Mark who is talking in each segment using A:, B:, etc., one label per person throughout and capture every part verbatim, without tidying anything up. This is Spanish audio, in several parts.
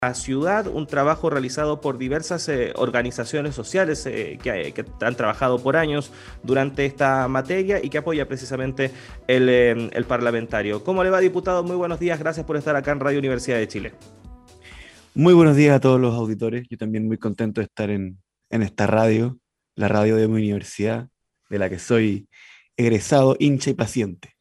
A: la ciudad, un trabajo realizado por diversas eh, organizaciones sociales eh, que, que han trabajado por años durante esta materia y que apoya precisamente el, eh, el parlamentario. ¿Cómo le va, diputado? Muy buenos días, gracias por estar acá en Radio Universidad de Chile.
B: Muy buenos días a todos los auditores. Yo también muy contento de estar en, en esta radio, la radio de mi universidad, de la que soy egresado, hincha y paciente.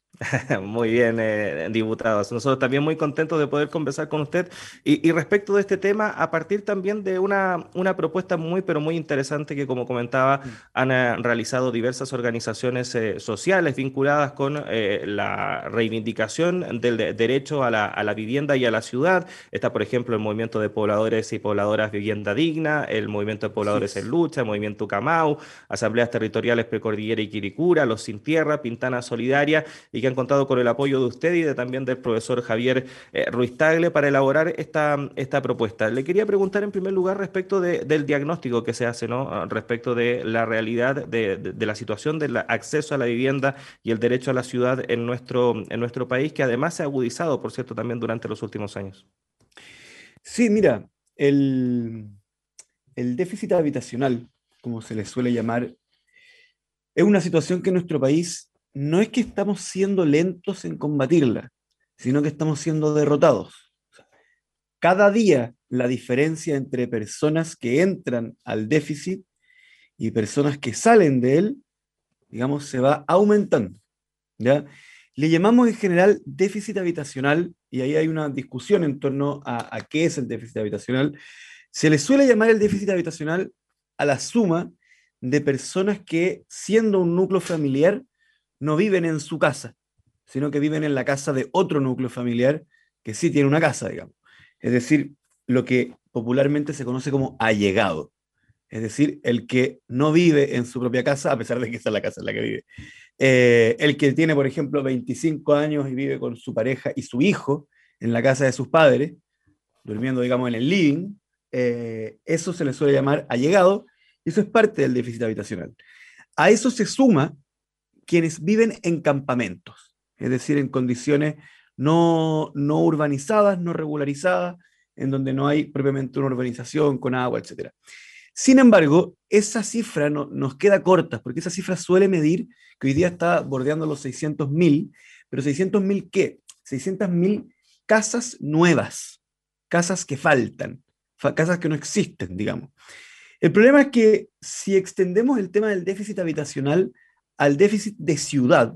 A: Muy bien, eh, diputados. Nosotros también muy contentos de poder conversar con usted. Y, y respecto de este tema, a partir también de una, una propuesta muy, pero muy interesante que, como comentaba,
B: Mm.
A: han eh, realizado diversas organizaciones eh, sociales vinculadas con eh, la reivindicación del de- derecho a la, a la vivienda y a la ciudad. Está, por ejemplo, el movimiento de pobladores y pobladoras Vivienda Digna, el movimiento de
B: Así
A: pobladores en
B: es.
A: lucha, el movimiento Camau, asambleas territoriales Precordillera y Quiricura, los Sin Tierra, Pintana Solidaria, y que han contado con el apoyo de usted y de, también del profesor Javier eh, Ruiz Tagle para elaborar esta, esta propuesta. Le quería preguntar en primer lugar respecto de- del diagnóstico que se hace, ¿no? Ah, respecto de la realidad de, de- de la situación del acceso a la vivienda y el derecho a la ciudad en nuestro, en nuestro país, que además se ha agudizado, por cierto, también durante los últimos años.
B: Sí, mira, el, el déficit habitacional, como se le suele llamar, es una situación que en nuestro país no es que estamos siendo lentos en combatirla, sino que estamos siendo derrotados. Cada día la diferencia entre personas que entran al déficit y personas que salen de él, digamos, se va aumentando, ¿ya? Le llamamos en general déficit habitacional, y ahí hay una discusión en torno a, a qué es el déficit habitacional. Se le suele llamar el déficit habitacional a la suma de personas que, siendo un núcleo familiar, no viven en su casa, sino que viven en la casa de otro núcleo familiar que sí tiene una casa, digamos. Es decir, lo que popularmente se conoce como allegado. Es decir, el que no vive en su propia casa, a pesar de que esa es la casa en la que vive. Eh, el que tiene, por ejemplo, veinticinco años y vive con su pareja y su hijo en la casa de sus padres, durmiendo, digamos, en el living, eh, eso se le suele llamar allegado, y eso es parte del déficit habitacional. A eso se suma quienes viven en campamentos, es decir, en condiciones no, no urbanizadas, no regularizadas, en donde no hay propiamente una urbanización con agua, etcétera. Sin embargo, esa cifra no, nos queda corta, porque esa cifra suele medir que hoy día está bordeando los seiscientos mil, pero seiscientos mil ¿qué? seiscientos mil casas nuevas, casas que faltan, fa- casas que no existen, digamos. El problema es que si extendemos el tema del déficit habitacional al déficit de ciudad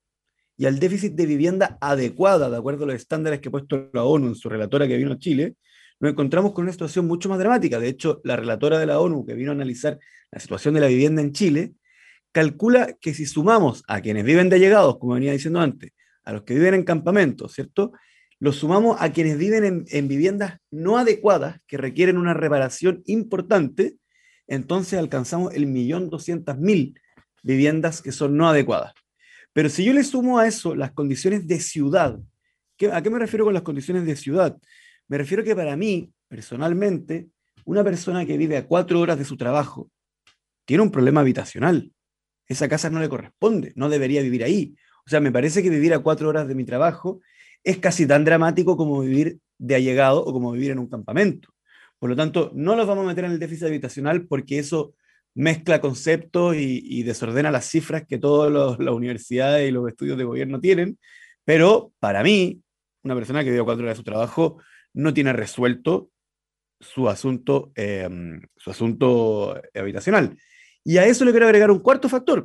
B: y al déficit de vivienda adecuada, de acuerdo a los estándares que ha puesto la ONU en su relatora que vino a Chile, nos encontramos con una situación mucho más dramática. De hecho, la relatora de la ONU que vino a analizar la situación de la vivienda en Chile calcula que si sumamos a quienes viven de allegados, como venía diciendo antes, a los que viven en campamentos, ¿cierto? Los sumamos a quienes viven en, en viviendas no adecuadas, que requieren una reparación importante, entonces alcanzamos el millón doscientas mil viviendas que son no adecuadas. Pero si yo le sumo a eso las condiciones de ciudad, ¿qué, ¿a qué me refiero con las condiciones de ciudad? Me refiero que para mí, personalmente, una persona que vive a cuatro horas de su trabajo tiene un problema habitacional. Esa casa no le corresponde, no debería vivir ahí. O sea, me parece que vivir a cuatro horas de mi trabajo es casi tan dramático como vivir de allegado o como vivir en un campamento. Por lo tanto, no los vamos a meter en el déficit habitacional porque eso mezcla conceptos y, y desordena las cifras que todas las universidades y los estudios de gobierno tienen. Pero para mí, una persona que vive a cuatro horas de su trabajo no tiene resuelto su asunto, eh, su asunto habitacional. Y a eso le quiero agregar un cuarto factor,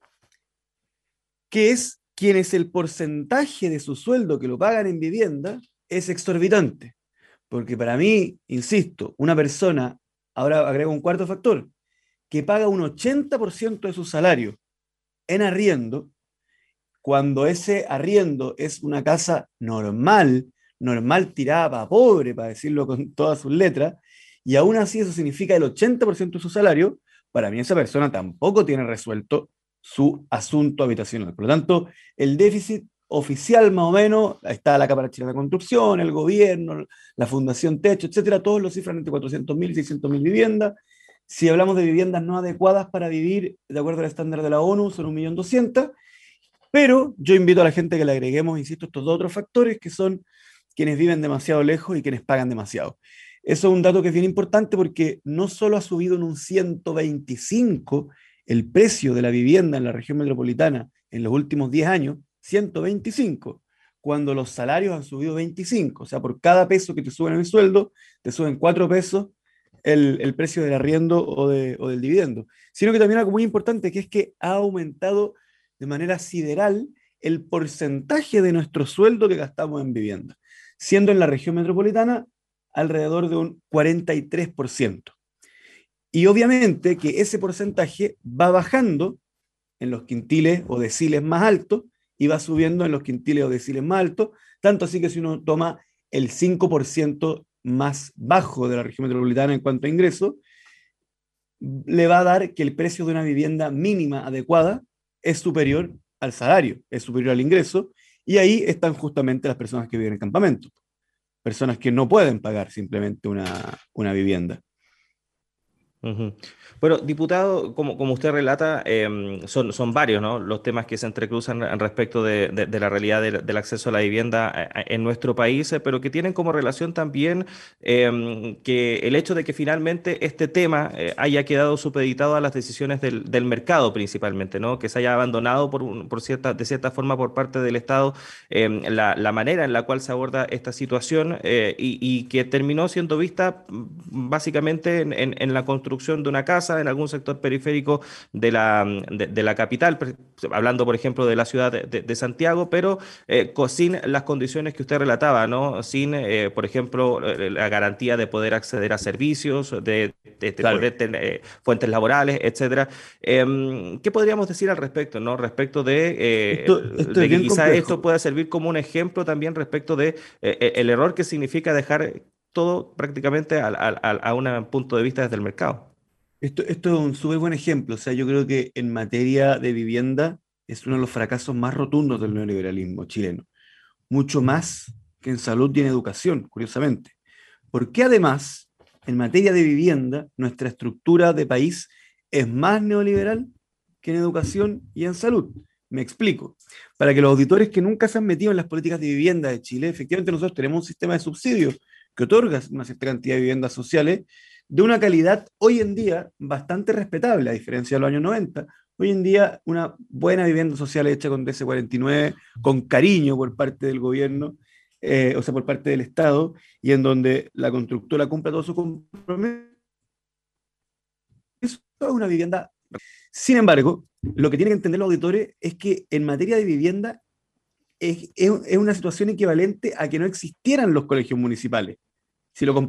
B: que es quienes el porcentaje de su sueldo que lo pagan en vivienda es exorbitante. Porque para mí, insisto, una persona, ahora agrego un cuarto factor, que paga un ochenta por ciento de su salario en arriendo, cuando ese arriendo es una casa normal, normal tirada para pobre, para decirlo con todas sus letras, y aún así eso significa el ochenta por ciento de su salario, para mí esa persona tampoco tiene resuelto su asunto habitacional. Por lo tanto, el déficit oficial más o menos, está la Cámara Chilena de Construcción, el gobierno, la Fundación Techo, etcétera, todos lo cifran entre cuatrocientos mil y seiscientos mil viviendas. Si hablamos de viviendas no adecuadas para vivir de acuerdo al estándar de la ONU, son un millón doscientos mil. Pero yo invito a la gente que le agreguemos, insisto, estos dos otros factores que son quienes viven demasiado lejos y quienes pagan demasiado. Eso es un dato que es bien importante porque no solo ha subido en un ciento veinticinco el precio de la vivienda en la región metropolitana en los últimos diez años, ciento veinticinco, cuando los salarios han subido veinticinco. O sea, por cada peso que te suben el sueldo, te suben cuatro pesos el, el precio del arriendo o, de, o del dividendo. Sino que también algo muy importante, que es que ha aumentado de manera sideral el porcentaje de nuestro sueldo que gastamos en vivienda, siendo en la región metropolitana alrededor de un cuarenta y tres por ciento. Y obviamente que ese porcentaje va bajando en los quintiles o deciles más altos y va subiendo en los quintiles o deciles más altos, tanto así que si uno toma el cinco por ciento más bajo de la región metropolitana en cuanto a ingresos, le va a dar que el precio de una vivienda mínima adecuada es superior al salario, es superior al ingreso, y ahí están justamente las personas que viven en campamentos, personas que no pueden pagar simplemente una, una vivienda.
A: Uh-huh. Bueno, diputado, como, como usted relata, eh, son, son varios, ¿no?, los temas que se entrecruzan respecto de, de, de la realidad del, del acceso a la vivienda en nuestro país, eh, pero que tienen como relación también eh, que el hecho de que finalmente este tema eh, haya quedado supeditado a las decisiones del, del mercado principalmente, ¿no?, que se haya abandonado por, un, por cierta, de cierta forma por parte del Estado eh, la, la manera en la cual se aborda esta situación eh, y, y que terminó siendo vista básicamente en, en, en la construcción de una casa en algún sector periférico de la, de, de la capital, hablando por ejemplo de la ciudad de, de, de Santiago, pero eh, sin las condiciones que usted relataba, ¿no? Sin, eh, por ejemplo, la garantía de poder acceder a servicios, de, de, de
B: Claro.
A: poder tener eh, fuentes laborales, etcétera. Eh, ¿Qué podríamos decir al respecto, ¿no? Respecto de, eh,
B: Esto, esto
A: de
B: es
A: que
B: bien
A: quizá esto
B: complejo.
A: pueda servir como un ejemplo también respecto de eh, el error que significa dejar todo prácticamente a, a, a un punto de vista desde el mercado.
B: Esto, esto es un súper buen ejemplo. O sea, yo creo que en materia de vivienda es uno de los fracasos más rotundos del neoliberalismo chileno. Mucho más que en salud y en educación, curiosamente. Porque además, en materia de vivienda, nuestra estructura de país es más neoliberal que en educación y en salud. Me explico. Para que los auditores que nunca se han metido en las políticas de vivienda de Chile, efectivamente nosotros tenemos un sistema de subsidios que otorga una cierta cantidad de viviendas sociales de una calidad hoy en día bastante respetable, a diferencia de los años noventa. Hoy en día una buena vivienda social hecha con D S cuarenta y nueve, con cariño por parte del gobierno, eh, o sea, por parte del Estado, y en donde la constructora cumpla todos sus compromisos, es una vivienda. Sin embargo, lo que tienen que entender los auditores es que en materia de vivienda es, es, es una situación equivalente a que no existieran los colegios municipales. Si lo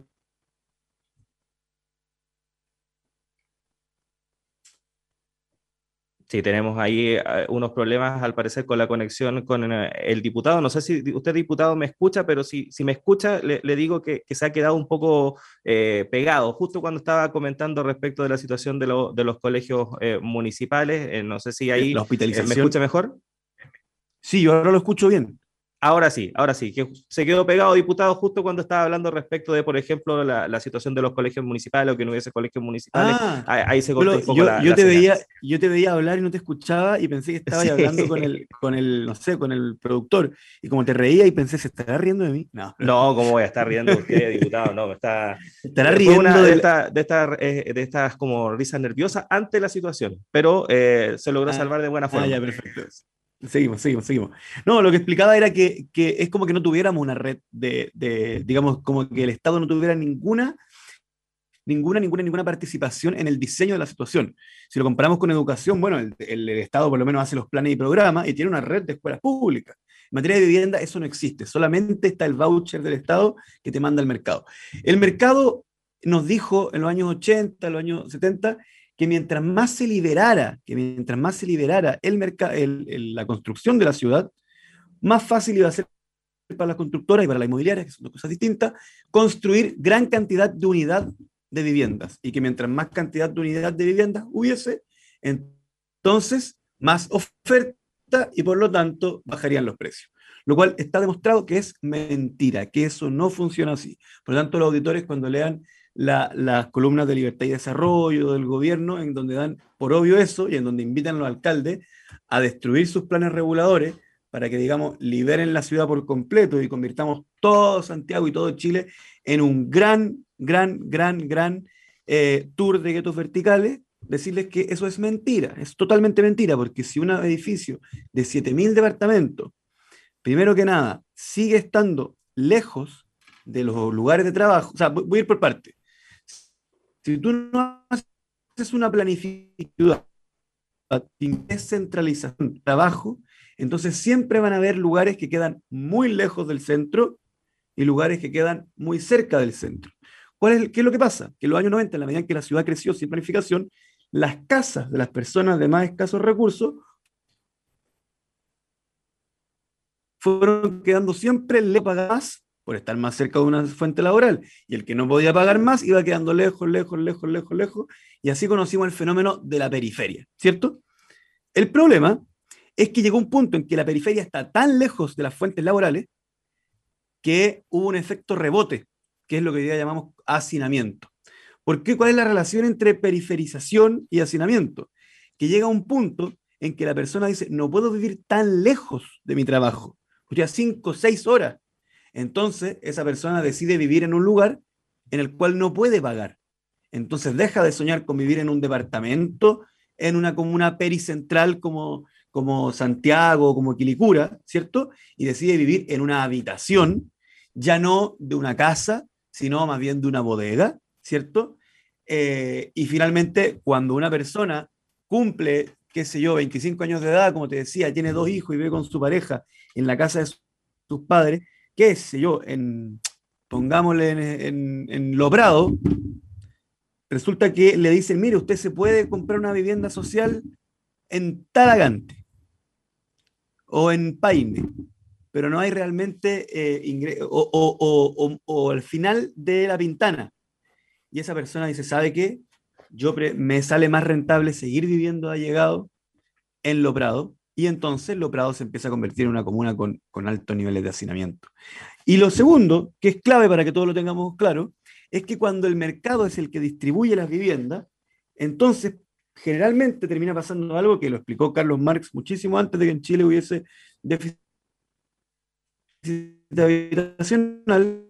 A: Sí, tenemos ahí eh, unos problemas al parecer con la conexión con eh, el diputado. No sé si usted, diputado, me escucha, pero si, si me escucha, le, le digo que, que se ha quedado un poco eh, pegado, justo cuando estaba comentando respecto de la situación de, lo, de los colegios eh, municipales. Eh, no sé si ahí
B: la
A: eh, me escucha
B: hospitalización.
A: mejor.
B: Sí, yo ahora lo escucho bien.
A: Ahora sí, ahora sí, que se quedó pegado, diputado, justo cuando estaba hablando respecto de, por ejemplo, la, la situación de los colegios municipales o que no hubiese colegios municipales.
B: Ah,
A: Ahí, ahí se
B: yo,
A: cortó
B: lo-
A: un poco
B: yo,
A: la,
B: yo
A: la
B: te
A: señal.
B: veía, yo te veía hablar y no te escuchaba y pensé que estabas
A: Sí.
B: hablando con el, con el, no sé, con el productor. Y como te reía y pensé, ¿se estará riendo de mí? No.
A: No, ¿cómo voy a estar riendo de usted, diputado? No, me está...
B: Estará
A: Fue una
B: riendo
A: de
B: del...
A: estas de estas eh, de estas como risas nerviosas ante la situación, pero eh, se logró
B: Ah,
A: salvar de buena
B: ah, ya,
A: forma.
B: perfecto. Seguimos, seguimos, seguimos. No, lo que explicaba era que, que es como que no tuviéramos una red de, de, digamos, como que el Estado no tuviera ninguna ninguna, ninguna, ninguna participación en el diseño de la situación. Si lo comparamos con educación, bueno, el, el, el Estado por lo menos hace los planes y programas y tiene una red de escuelas públicas. En materia de vivienda eso no existe, solamente está el voucher del Estado que te manda el mercado. El mercado nos dijo en los años ochenta, en los años setenta, que mientras más se liberara, que mientras más se liberara el mercado, el, el, la construcción de la ciudad, más fácil iba a ser para las constructoras y para las inmobiliarias, que son dos cosas distintas, construir gran cantidad de unidad de viviendas y que mientras más cantidad de unidad de viviendas hubiese, entonces más oferta y por lo tanto bajarían los precios. Lo cual está demostrado que es mentira, que eso no funciona así. Por lo tanto, los auditores cuando lean la, las columnas de Libertad y Desarrollo del gobierno, en donde dan por obvio eso y en donde invitan a los alcaldes a destruir sus planes reguladores para que, digamos, liberen la ciudad por completo y convirtamos todo Santiago y todo Chile en un gran, gran, gran, gran eh, tour de guetos verticales, decirles que eso es mentira, es totalmente mentira, porque si un edificio de siete mil departamentos, primero que nada, sigue estando lejos de los lugares de trabajo, o sea, voy a ir por parte. Si tú no haces una planificación, descentralización de trabajo, entonces siempre van a haber lugares que quedan muy lejos del centro y lugares que quedan muy cerca del centro. ¿Cuál es, ¿Qué es lo que pasa? Que en los años noventa, en la medida en que la ciudad creció sin planificación, las casas de las personas de más escasos recursos fueron quedando siempre lejos de pagar más por estar más cerca de una fuente laboral. Y el que no podía pagar más iba quedando lejos, lejos, lejos, lejos, lejos. Y así conocimos el fenómeno de la periferia, ¿cierto? El problema es que llegó un punto en que la periferia está tan lejos de las fuentes laborales que hubo un efecto rebote, que es lo que hoy día llamamos hacinamiento. ¿Por qué? ¿Cuál es la relación entre periferización y hacinamiento? Que llega a un punto en que la persona dice, no puedo vivir tan lejos de mi trabajo, ya cinco o seis horas. Entonces, esa persona decide vivir en un lugar en el cual no puede pagar. Entonces, deja de soñar con vivir en un departamento, en una comuna pericentral como, como Santiago, como Quilicura, ¿cierto? Y decide vivir en una habitación, ya no de una casa, sino más bien de una bodega, ¿cierto? Eh, y finalmente, cuando una persona cumple, qué sé yo, veinticinco años de edad, como te decía, tiene dos hijos y vive con su pareja en la casa de sus padres, qué sé yo, en, pongámosle en, en, en Lo Prado, resulta que le dicen, mire, usted se puede comprar una vivienda social en Talagante o en Paine, pero no hay realmente eh, ingreso, o, o, o, o, o al final de La Pintana. Y esa persona dice, ¿sabe qué? Yo pre me sale más rentable seguir viviendo allegado en Lo Prado, y entonces Lo Prado se empieza a convertir en una comuna con, con altos niveles de hacinamiento. Y lo segundo, que es clave para que todos lo tengamos claro, es que cuando el mercado es el que distribuye las viviendas, entonces generalmente termina pasando algo que lo explicó Carlos Marx muchísimo antes de que en Chile hubiese déficit habitacional.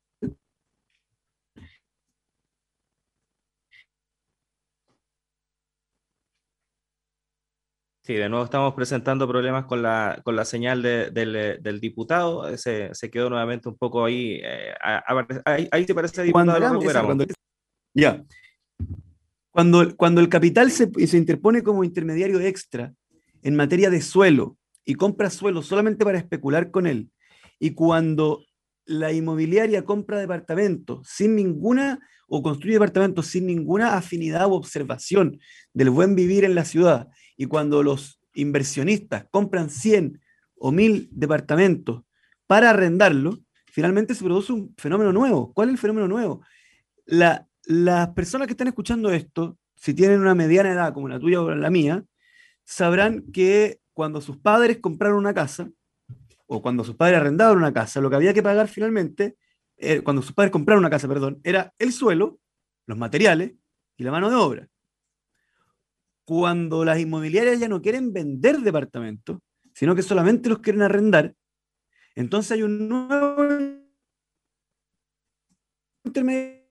A: Sí, de nuevo estamos presentando problemas con la, con la señal de- del, del diputado. Se, se quedó nuevamente un poco ahí. Eh, a- a- ahí, ahí se parece,
B: Cuando
A: diputado, lo
B: hagamos esa,
A: recuperamos.
B: cuando, ya, cuando, cuando el capital se, se interpone como intermediario extra en materia de suelo y compra suelo solamente para especular con él, y cuando la inmobiliaria compra departamentos sin ninguna, o construye departamentos sin ninguna afinidad u observación del buen vivir en la ciudad, y cuando los inversionistas compran cien o mil departamentos para arrendarlos, finalmente se produce un fenómeno nuevo. ¿Cuál es el fenómeno nuevo? La, las personas que están escuchando esto, si tienen una mediana edad como la tuya o la mía, sabrán que cuando sus padres compraron una casa, o cuando sus padres arrendaban una casa, lo que había que pagar finalmente, eh, cuando sus padres compraron una casa, perdón, era el suelo, los materiales y la mano de obra. Cuando las inmobiliarias ya no quieren vender departamentos, sino que solamente los quieren arrendar, entonces hay un nuevo intermediario.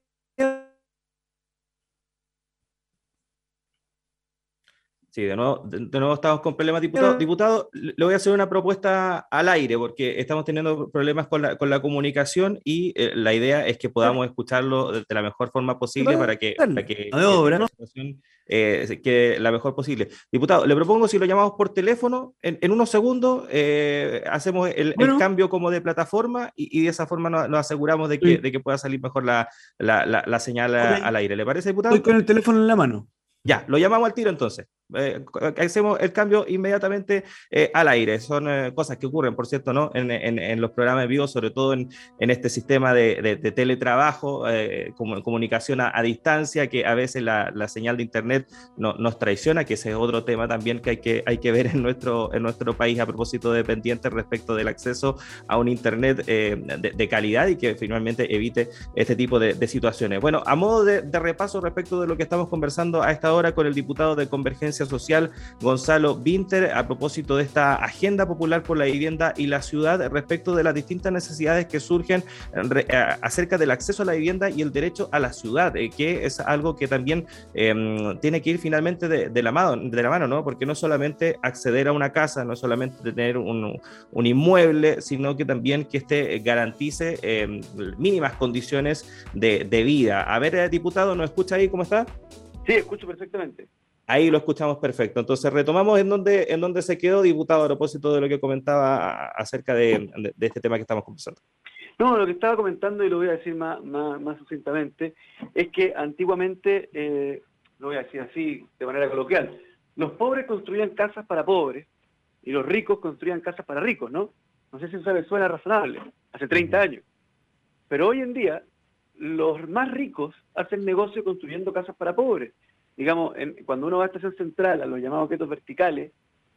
A: Sí, de nuevo, de, de nuevo estamos con problemas, diputado. Diputado, le le voy a hacer una propuesta al aire porque estamos teniendo problemas con la, con la comunicación y eh, la idea es que podamos escucharlo de, de la mejor forma posible para que, para que,
B: de
A: que
B: obra,
A: esta
B: ¿no?
A: situación eh, quede la mejor posible. Diputado, le propongo si lo llamamos por teléfono, en, en unos segundos eh, hacemos el, el
B: Bueno,
A: cambio como de plataforma y, y de esa forma nos, nos aseguramos de que,
B: sí,
A: de que pueda salir mejor la, la, la, la señal
B: ok,
A: a- al aire. ¿Le parece,
B: estoy
A: diputado?
B: con el teléfono en la mano.
A: Ya, lo llamamos al tiro entonces. Eh, hacemos el cambio inmediatamente eh, al aire. Son eh, cosas que ocurren, por cierto, ¿no? En, en, en los programas de vivo, sobre todo en, en este sistema de, de, de teletrabajo, eh, como, comunicación a, a, distancia, que a veces la, la señal de internet no, nos traiciona, que ese es otro tema también que hay que, hay que ver en nuestro, en nuestro país a propósito de pendientes respecto del acceso a un internet eh, de, de calidad y que finalmente evite este tipo de, de situaciones. Bueno, a modo de, de repaso respecto de lo que estamos conversando a esta hora con el diputado de Convergencia Asistencia Social, Gonzalo Vinter, a propósito de esta agenda popular por la vivienda y la ciudad respecto de las distintas necesidades que surgen re, a, acerca del acceso a la vivienda y el derecho a la ciudad, eh, que es algo que también eh, tiene que ir finalmente de, de, la mano, de la mano, ¿no? Porque no solamente acceder a una casa, no solamente tener un, un inmueble, sino que también que este garantice eh, mínimas condiciones de, de vida. A ver, eh, diputado, ¿nos escucha ahí? ¿Cómo está?
C: Sí, escucho perfectamente.
A: Ahí lo escuchamos perfecto. Entonces retomamos en dónde, en dónde se quedó, diputado, a propósito de lo que comentaba acerca de, de, de este tema que estamos conversando.
C: No, lo que estaba comentando, y lo voy a decir más, más, más sucintamente, es que antiguamente, eh, lo voy a decir así de manera coloquial, los pobres construían casas para pobres y los ricos construían casas para ricos, ¿no? No sé si eso les suena razonable, hace treinta años. Pero hoy en día, los más ricos hacen negocio construyendo casas para pobres. Digamos, en, cuando uno va a Estación Central, a los llamados guetos verticales,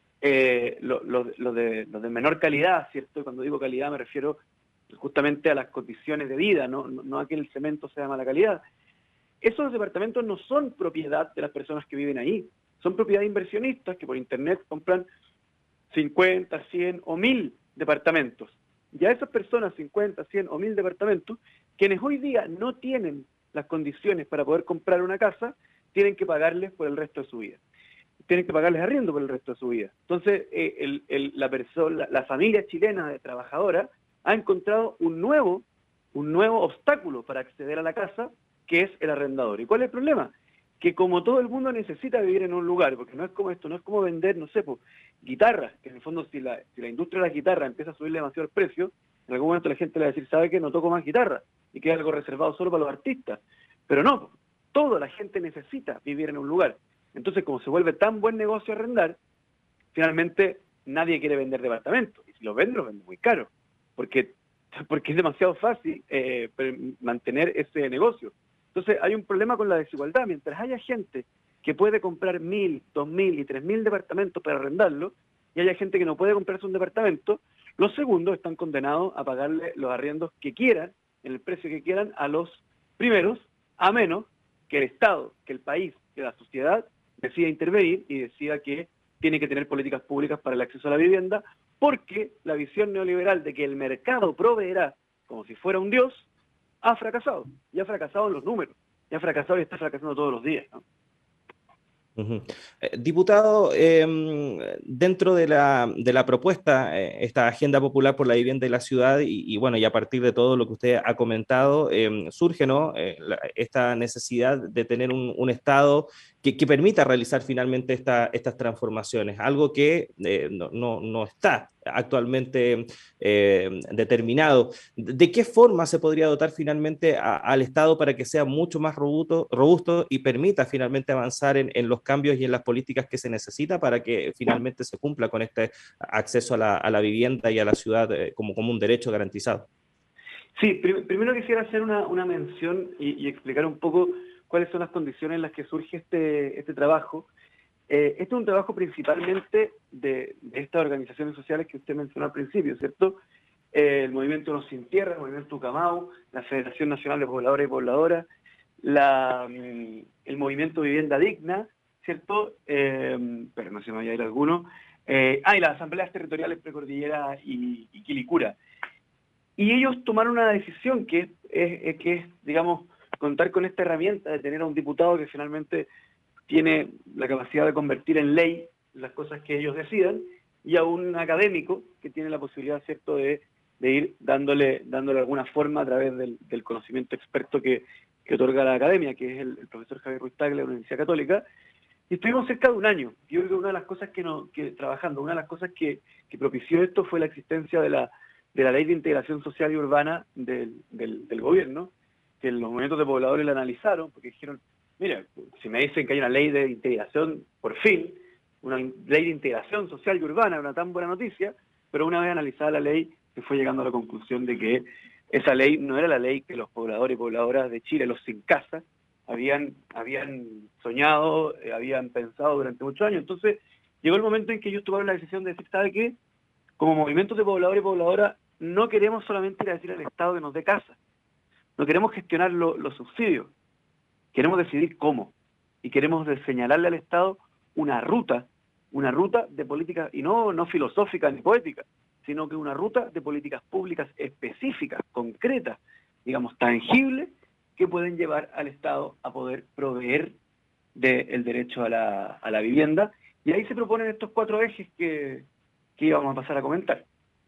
C: eh, los lo, lo de, lo de menor calidad, ¿cierto? Y cuando digo calidad me refiero justamente a las condiciones de vida, no, no, no a que el cemento sea mala calidad. Esos departamentos no son propiedad de las personas que viven ahí, son propiedad de inversionistas que por internet compran cincuenta, cien o mil departamentos. Y a esas personas, cincuenta, cien o mil departamentos, quienes hoy día no tienen las condiciones para poder comprar una casa, tienen que pagarles por el resto de su vida. Tienen que pagarles arriendo por el resto de su vida. Entonces, eh, el, el, la, persona, la familia chilena de trabajadora ha encontrado un nuevo, un nuevo obstáculo para acceder a la casa, que es el arrendador. ¿Y cuál es el problema? Que como todo el mundo necesita vivir en un lugar, porque no es como esto, no es como vender, no sé, pues, guitarras, que en el fondo si la, si la industria de la guitarra empieza a subirle demasiado el precio, en algún momento la gente le va a decir, ¿sabe qué? No toco más guitarra, y queda algo reservado solo para los artistas. Pero no, toda la gente necesita vivir en un lugar. Entonces, como se vuelve tan buen negocio arrendar, finalmente nadie quiere vender departamentos, y si los vende, los vende muy caro, porque, porque es demasiado fácil eh, mantener ese negocio. Entonces hay un problema con la desigualdad. Mientras haya gente que puede comprar mil, dos mil y tres mil departamentos para arrendarlo, y haya gente que no puede comprarse un departamento, los segundos están condenados a pagarle los arriendos que quieran, en el precio que quieran, a los primeros, a menos que el Estado, que el país, que la sociedad decida intervenir y decida que tiene que tener políticas públicas para el acceso a la vivienda, porque la visión neoliberal de que el mercado proveerá como si fuera un dios, ha fracasado, y ha fracasado en los números, y ha fracasado y está fracasando todos los días, ¿no?
A: Uh-huh. Eh, diputado, eh, dentro de la, de la propuesta, eh, esta agenda popular por la vivienda y la ciudad, y, y bueno, y a partir de todo lo que usted ha comentado, eh, surge, ¿no? Eh, la, esta necesidad de tener un, un Estado que, que permita realizar finalmente esta, estas transformaciones, algo que eh, no, no, no está actualmente eh, determinado. ¿De qué forma se podría dotar finalmente a, al Estado para que sea mucho más robusto, robusto y permita finalmente avanzar en, en los cambios y en las políticas que se necesita para que finalmente se cumpla con este acceso a la, a la vivienda y a la ciudad eh, como, como un derecho garantizado?
C: Sí, prim primero quisiera hacer una, una mención y, y explicar un poco cuáles son las condiciones en las que surge este, este trabajo. Eh, este es un trabajo principalmente de, de estas organizaciones sociales que usted mencionó al principio, ¿cierto? Eh, el Movimiento Los Sin Tierra, el Movimiento Ucamau, la Federación Nacional de Pobladores y Pobladoras, la, el Movimiento Vivienda Digna, ¿cierto? Eh, pero no se me vaya a ir alguno. Eh, ah, y las Asambleas Territoriales Precordillera y, y Quilicura. Y ellos tomaron una decisión que es, es, que es, digamos, contar con esta herramienta de tener a un diputado que finalmente tiene la capacidad de convertir en ley las cosas que ellos decidan, y a un académico que tiene la posibilidad, ¿cierto?, de, de ir dándole, dándole alguna forma a través del, del conocimiento experto que, que otorga la academia, que es el, el profesor Javier Ruiz Tagle de la Universidad Católica. Y estuvimos cerca de un año. Yo creo que una de las cosas que, no, que trabajando, una de las cosas que, que propició esto fue la existencia de la, de la Ley de Integración Social y Urbana del, del, del gobierno, que los movimientos de pobladores la analizaron, porque dijeron, mira, si me dicen que hay una ley de integración, por fin, una ley de integración social y urbana, una tan buena noticia, pero una vez analizada la ley, se fue llegando a la conclusión de que esa ley no era la ley que los pobladores y pobladoras de Chile, los sin casa, habían, habían soñado, eh, habían pensado durante muchos años. Entonces, llegó el momento en que ellos tomaron la decisión de decir, ¿sabe qué? Como movimientos de pobladores y pobladoras, no queremos solamente ir a decir al Estado que nos dé casa, no queremos gestionar lo, los subsidios, queremos decidir cómo, y queremos señalarle al Estado una ruta, una ruta de políticas, y no, no filosófica ni poética, sino que una ruta de políticas públicas específicas, concretas, digamos, tangibles, que pueden llevar al Estado a poder proveer del derecho a la, a la vivienda. Y ahí se proponen estos cuatro ejes que, que íbamos a pasar a comentar.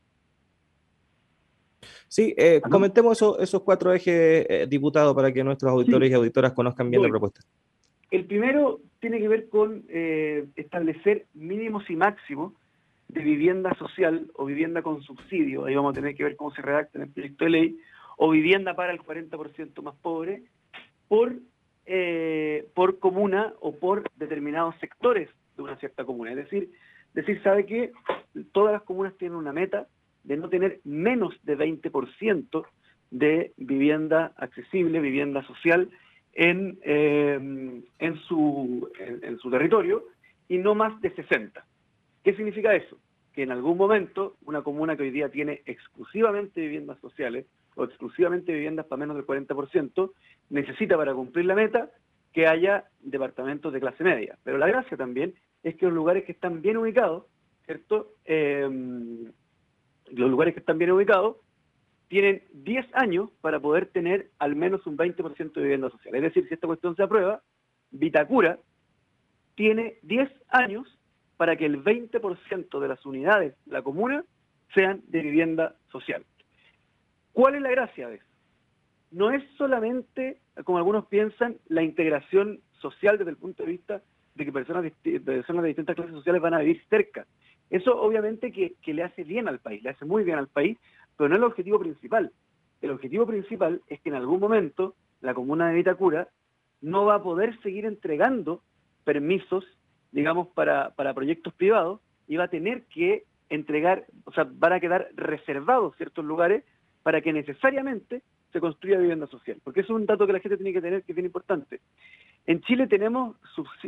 A: Sí, eh, comentemos eso, esos cuatro ejes, eh, diputado, para que nuestros auditores
C: Sí,
A: y auditoras conozcan bien
C: voy.
A: la propuesta.
C: El primero tiene que ver con eh, establecer mínimos y máximos de vivienda social o vivienda con subsidio. Ahí vamos a tener que ver cómo se redacta en el proyecto de ley, o vivienda para el cuarenta por ciento más pobre, por, eh, por comuna o por determinados sectores de una cierta comuna. Es decir, decir, sabe que todas las comunas tienen una meta de no tener menos de veinte por ciento de vivienda accesible, vivienda social, en, eh, en, su, en, en su territorio, y no más de sesenta. ¿Qué significa eso? Que en algún momento una comuna que hoy día tiene exclusivamente viviendas sociales o exclusivamente viviendas para menos del cuarenta por ciento, necesita, para cumplir la meta, que haya departamentos de clase media. Pero la gracia también es que los lugares que están bien ubicados, ¿cierto? Eh, los lugares que están bien ubicados tienen diez años para poder tener al menos un veinte por ciento de vivienda social. Es decir, si esta cuestión se aprueba, Vitacura tiene diez años para que el veinte por ciento de las unidades de la comuna sean de vivienda social. ¿Cuál es la gracia de eso? No es solamente, como algunos piensan, la integración social desde el punto de vista de que personas de, personas de distintas clases sociales van a vivir cerca. Eso obviamente que, que le hace bien al país, le hace muy bien al país, pero no es el objetivo principal. El objetivo principal es que en algún momento la comuna de Vitacura no va a poder seguir entregando permisos, digamos, para, para proyectos privados, y va a tener que entregar, o sea, van a quedar reservados ciertos lugares para que necesariamente se construya vivienda social. Porque eso es un dato que la gente tiene que tener, que es bien importante. En Chile tenemos,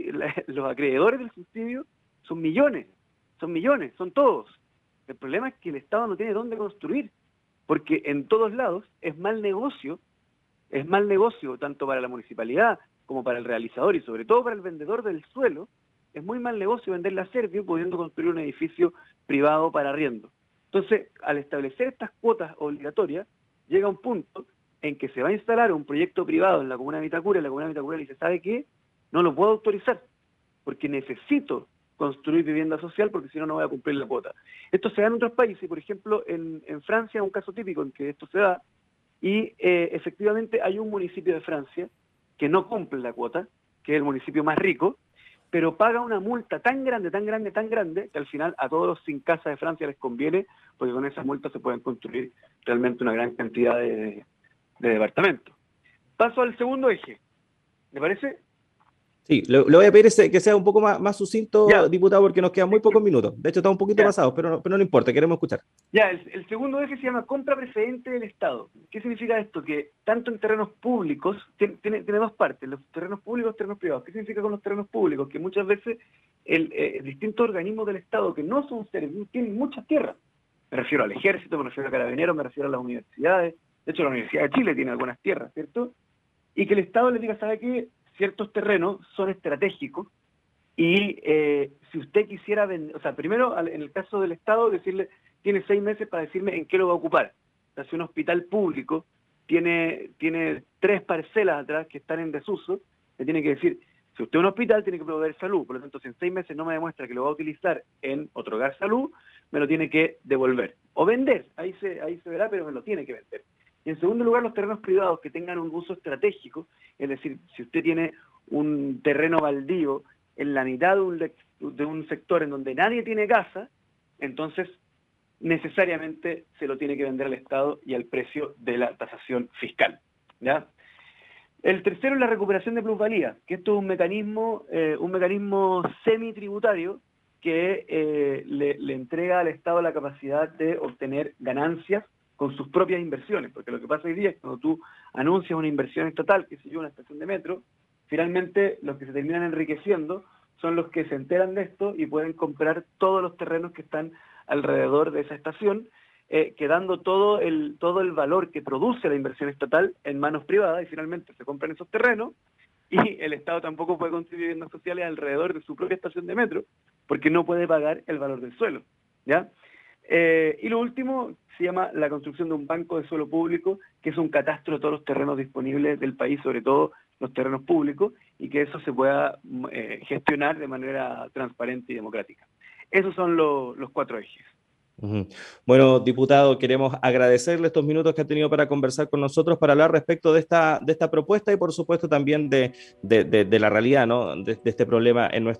C: los acreedores del subsidio son millones, son millones, son todos. El problema es que el Estado no tiene dónde construir, porque en todos lados es mal negocio, es mal negocio tanto para la municipalidad como para el realizador y sobre todo para el vendedor del suelo. Es muy mal negocio venderle a Servio pudiendo construir un edificio privado para arriendo. Entonces, al establecer estas cuotas obligatorias, llega un punto en que se va a instalar un proyecto privado en la comuna de Vitacura, y la comuna de Vitacura le dice, ¿sabe qué? No lo puedo autorizar, porque necesito construir vivienda social, porque si no, no voy a cumplir la cuota. Esto se da en otros países, por ejemplo, en, en Francia es un caso típico en que esto se da, y eh, efectivamente hay un municipio de Francia que no cumple la cuota, que es el municipio más rico, pero paga una multa tan grande, tan grande, tan grande, que al final a todos los sin casa de Francia les conviene, porque con esas multas se pueden construir realmente una gran cantidad de, de departamentos. Paso al segundo eje, ¿me parece?
A: Sí, le, le voy a pedir ese, que sea un poco más, más sucinto,
C: Ya.
A: diputado, porque nos quedan muy pocos minutos. De hecho, estamos un poquito
C: Ya.
A: pasados, pero no, pero no importa, queremos escuchar.
C: Ya, el, el segundo eje se llama compra precedente del Estado. ¿Qué significa esto? Que tanto en terrenos públicos, tiene, tiene, tiene dos partes, los terrenos públicos y terrenos privados. ¿Qué significa con los terrenos públicos? Que muchas veces el, eh, distintos organismos del Estado que no son servicios tienen muchas tierras. Me refiero al ejército, me refiero a carabineros, me refiero a las universidades. De hecho, la Universidad de Chile tiene algunas tierras, ¿cierto? Y que el Estado les diga, ¿sabe qué? Ciertos terrenos son estratégicos y eh, si usted quisiera vender, o sea, primero en el caso del Estado decirle, tiene seis meses para decirme en qué lo va a ocupar. O sea, si un hospital público tiene, tiene tres parcelas atrás que están en desuso, le tiene que decir, si usted es un hospital tiene que proveer salud, por lo tanto si en seis meses no me demuestra que lo va a utilizar en otorgar salud, me lo tiene que devolver. O vender, ahí se, ahí se verá, pero me lo tiene que vender. Y en segundo lugar, los terrenos privados que tengan un uso estratégico, es decir, si usted tiene un terreno baldío en la mitad de un, de un sector en donde nadie tiene casa, entonces necesariamente se lo tiene que vender al Estado y al precio de la tasación fiscal, ¿ya? El tercero es la recuperación de plusvalía, que esto es un mecanismo, eh, un mecanismo semi-tributario que eh, le, le entrega al Estado la capacidad de obtener ganancias con sus propias inversiones, porque lo que pasa hoy día es que cuando tú anuncias una inversión estatal, que se yo, una estación de metro, finalmente los que se terminan enriqueciendo son los que se enteran de esto y pueden comprar todos los terrenos que están alrededor de esa estación, eh, quedando todo el, todo el valor que produce la inversión estatal en manos privadas, y finalmente se compran esos terrenos, y el Estado tampoco puede construir viviendas sociales alrededor de su propia estación de metro, porque no puede pagar el valor del suelo, ¿ya? Eh, y lo último se llama la construcción de un banco de suelo público, que es un catastro de todos los terrenos disponibles del país, sobre todo los terrenos públicos, y que eso se pueda eh, gestionar de manera transparente y democrática. Esos son lo, los cuatro ejes.
A: Uh-huh. Bueno, diputado, queremos agradecerle estos minutos que ha tenido para conversar con nosotros, para hablar respecto de esta, de esta propuesta y por supuesto también de, de, de, de la realidad, ¿no? de, de este problema en nuestra